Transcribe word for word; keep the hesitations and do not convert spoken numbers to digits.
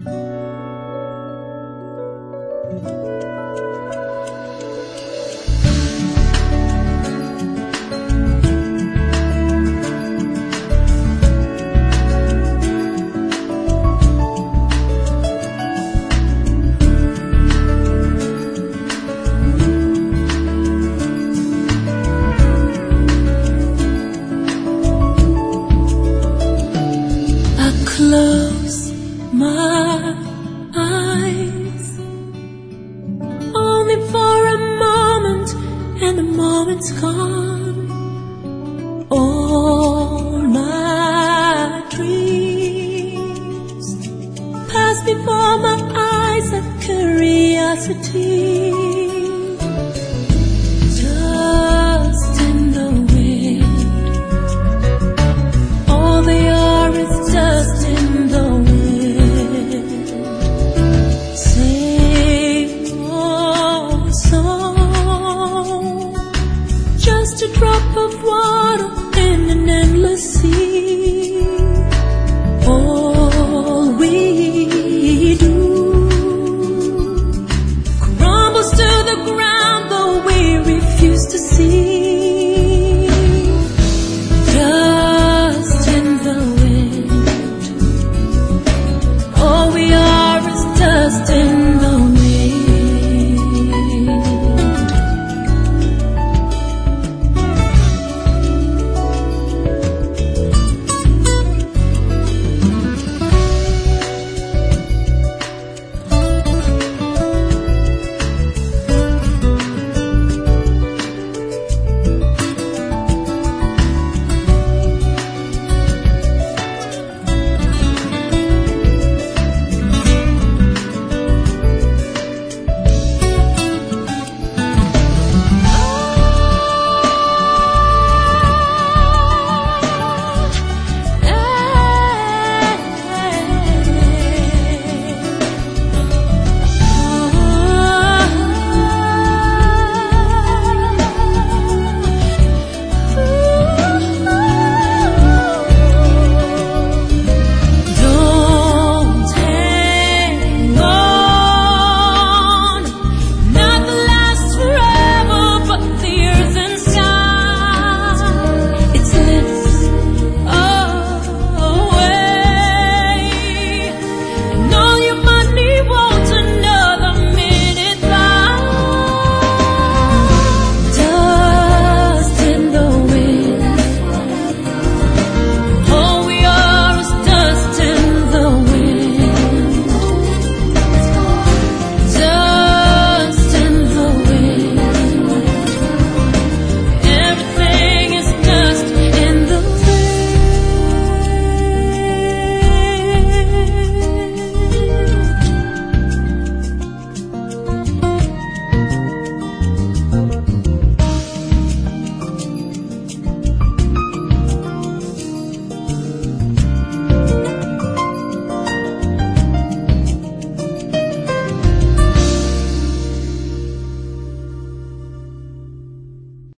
Close my eyes, only for a moment, and the moment's gone. All my dreams pass before my eyes of curiosity. Dust in the wind, all they are is dust in the wind. Same old song, just a drop of water in an endless sea. All we do crumbles to the ground, though we refuse to see. Dust in the wind, all we are is dust in